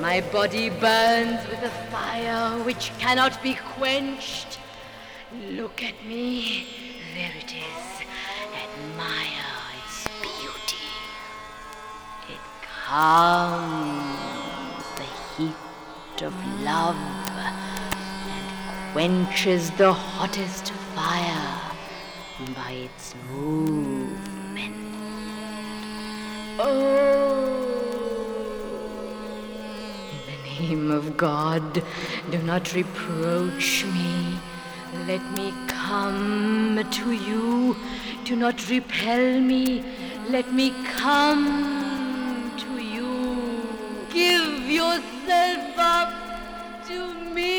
My body burns with a fire which cannot be quenched. Look at me. There it is. Admire its beauty. It calms the heat of love and quenches the hottest fire by its movement. Oh, in the name of God, do not reproach me. Let me come to you. Do not repel me. Let me come to you. Give yourself up to me.